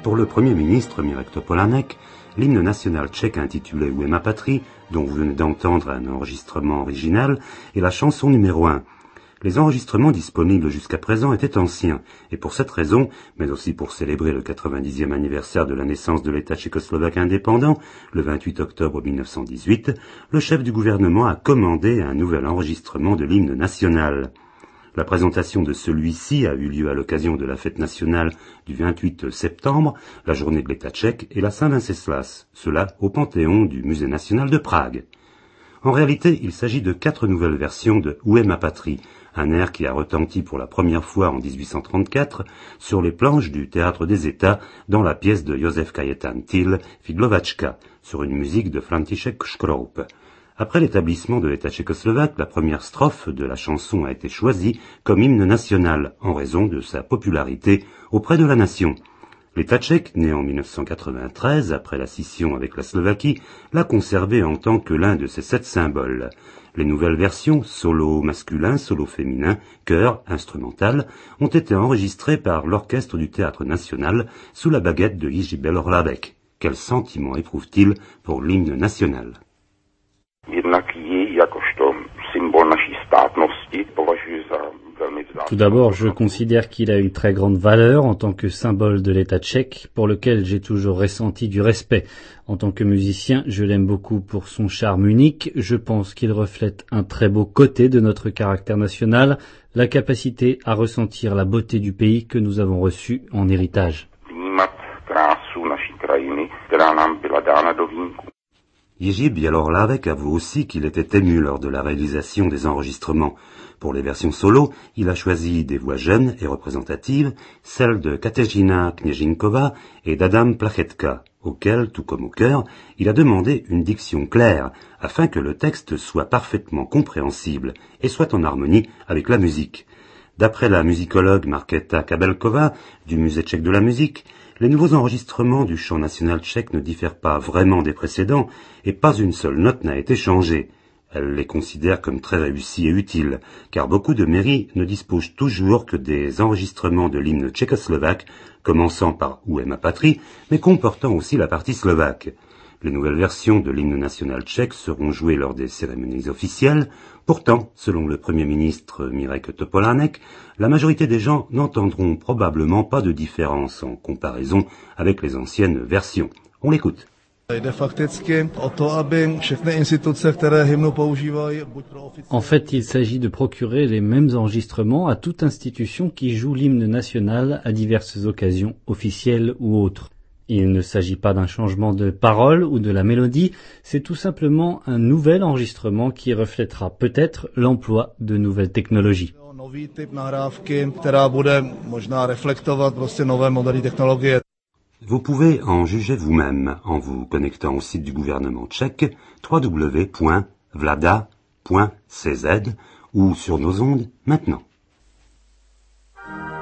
Pour le Premier ministre Mirek Topolánek, l'hymne national tchèque intitulé Où est ma patrie, dont vous venez d'entendre un enregistrement original, est la chanson numéro 1. Les enregistrements disponibles jusqu'à présent étaient anciens, et pour cette raison, mais aussi pour célébrer le 90e anniversaire de la naissance de l'État tchécoslovaque indépendant, le 28 octobre 1918, le chef du gouvernement a commandé un nouvel enregistrement de l'hymne national. La présentation de celui-ci a eu lieu à l'occasion de la fête nationale du 28 septembre, la journée de l'État tchèque et la Saint-Venceslas, cela au Panthéon du Musée national de Prague. En réalité, il s'agit de 4 nouvelles versions de Où est ma patrie, un air qui a retenti pour la première fois en 1834 sur les planches du Théâtre des États dans la pièce de Józef Kajetan Till, Figlovačka, sur une musique de František Škroup. Après l'établissement de l'État tchécoslovaque, la première strophe de la chanson a été choisie comme hymne national en raison de sa popularité auprès de la nation. L'État tchèque, né en 1993, après la scission avec la Slovaquie, l'a conservé en tant que l'un de ses 7 symboles. Les nouvelles versions, solo masculin, solo féminin, chœur, instrumental, ont été enregistrées par l'orchestre du Théâtre national sous la baguette de Jiří Bělohradek. Quel sentiment éprouve-t-il pour l'hymne national? Tout d'abord, je considère qu'il a une très grande valeur en tant que symbole de l'État tchèque, pour lequel j'ai toujours ressenti du respect. En tant que musicien, je l'aime beaucoup pour son charme unique. Je pense qu'il reflète un très beau côté de notre caractère national, la capacité à ressentir la beauté du pays que nous avons reçu en héritage. Jiří Bělohradek avoue aussi qu'il était ému lors de la réalisation des enregistrements. Pour les versions solo, il a choisi des voix jeunes et représentatives, celles de Kateřina Kněžínková et d'Adam Plachetka, auxquelles, tout comme au chœur, il a demandé une diction claire, afin que le texte soit parfaitement compréhensible et soit en harmonie avec la musique. D'après la musicologue Markéta Kabelková du Musée tchèque de la musique, les nouveaux enregistrements du chant national tchèque ne diffèrent pas vraiment des précédents et pas une seule note n'a été changée. Elle les considère comme très réussis et utiles, car beaucoup de mairies ne disposent toujours que des enregistrements de l'hymne tchécoslovaque, commençant par Où est ma patrie, mais comportant aussi la partie slovaque. Les nouvelles versions de l'hymne national tchèque seront jouées lors des cérémonies officielles. Pourtant, selon le Premier ministre Mirek Topolánek, la majorité des gens n'entendront probablement pas de différence en comparaison avec les anciennes versions. On l'écoute. En fait, il s'agit de procurer les mêmes enregistrements à toute institution qui joue l'hymne national à diverses occasions, officielles ou autres. Il ne s'agit pas d'un changement de parole ou de la mélodie, c'est tout simplement un nouvel enregistrement qui reflètera peut-être l'emploi de nouvelles technologies. Vous pouvez en juger vous-même en vous connectant au site du gouvernement tchèque www.vlada.cz ou sur nos ondes maintenant.